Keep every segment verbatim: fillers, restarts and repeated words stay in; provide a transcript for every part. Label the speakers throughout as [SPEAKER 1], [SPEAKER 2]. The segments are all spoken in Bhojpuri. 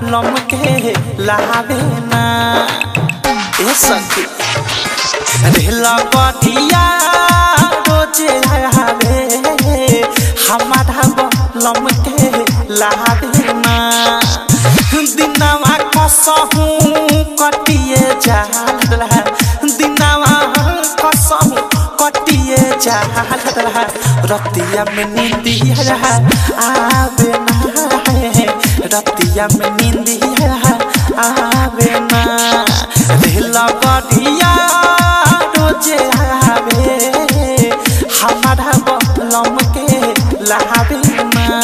[SPEAKER 1] लम के लावे ना ए सखी रेला गठिया रोजे आवे हमारा लम के लावे ना दिनवा कसहू कटिए जाला दिनवा कसहू कटिए जाला रतिया में नींदिया आवे ना रतिया में नींदिया आवे ना रेला गठिया रोजे आवे हमारा लम के लावे ना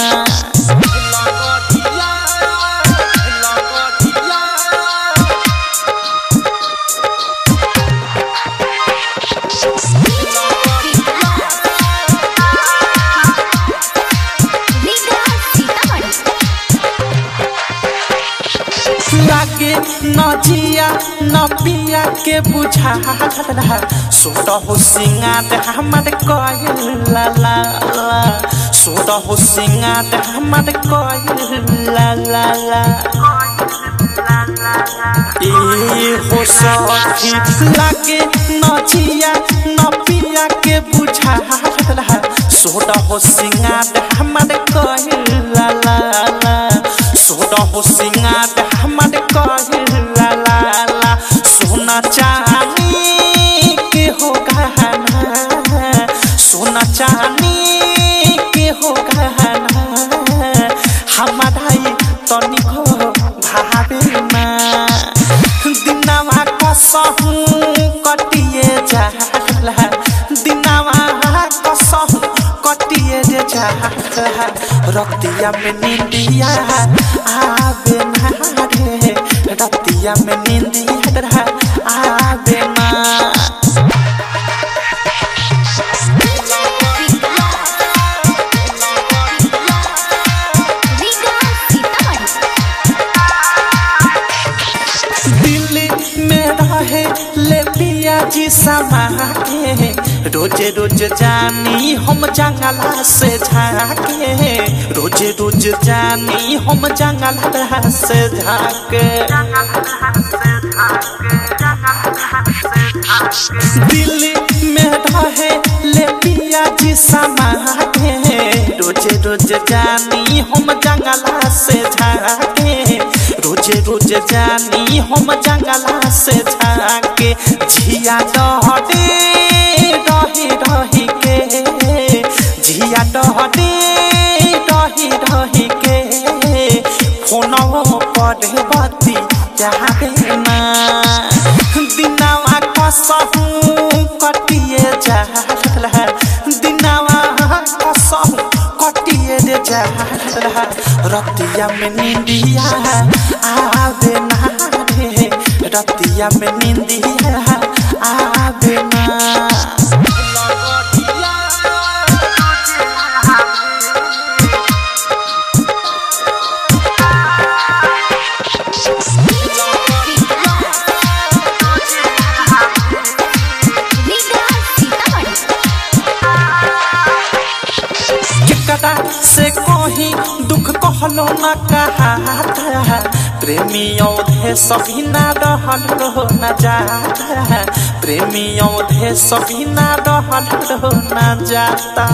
[SPEAKER 1] लागे नजिया न पिया के बुझा सोट हो सिंगार हमार कइल ला ला सोट हो सिंगार हमार कइल ला ला ला ए हो सखी लागे नजिया न पिया के बुझा सोट हो सिंगार हमार कइल ला ला ला सोट हो सिंगार हमार कइल ला ला ला सोना चांदी के हो गहना सोना चांदी के हो गहना हमारा तनिको भावे ना दिनवा कसहू कटिए जाला दिनवा कसहू कटिए जाला रतिया में नींदिया आवे ना रे रतिया में नींदिया आवे ना दिल्ली में रहे ले पिया जी समा के रोजे रोज जानी हम जंगला से झाके रोजे रोज जानी हम जंगला से झाके दिल्ली में रहे ले पिया जी समा के रोजे रोज जानी हम जंगला से झाके रोजे रोज जानी हम जंगला से झाके झिया डहटे रही रही के झिया डहटे रही रही के फोनों पर बत्ती जावे ना दिनवा कसहू कटिए जाला दिनवा कसहू कटिए जाला रतिया में नींदिया आवे ना रे रतिया में नींदिया आवे ना से कोही दुख कहलो न कहा प्रेमी औधे सभी ना रहल रहो न जाता प्रेमी औधे सभी ना रहल रहो न जाता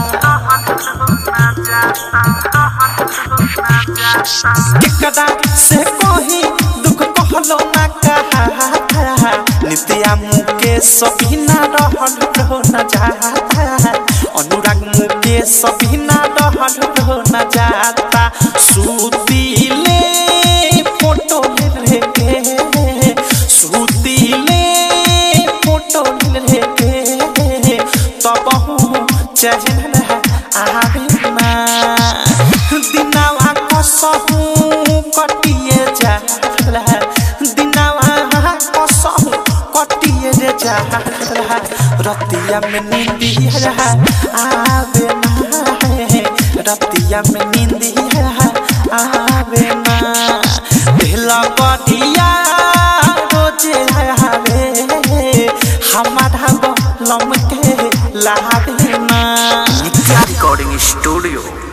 [SPEAKER 1] केकरा से कोही दुख कहलो न कहा नित्या मुके सभी ना रहल रहो न जाता अनुराग मुके सभी ना रहल रहो न जाता सुतीले फोटो ले के सुतीले फोटो ले के तब चहल आवे ना दिनवा कसहू कटिए जाला दिनवा कसहू कटिए जाला रतिया में नींदिया आवे ना रतिया में नींदिया आवे ना रेला गठिया रोजे आवे हमारा लम के लावे ना
[SPEAKER 2] नित्या रिकॉर्डिंग स्टूडियो।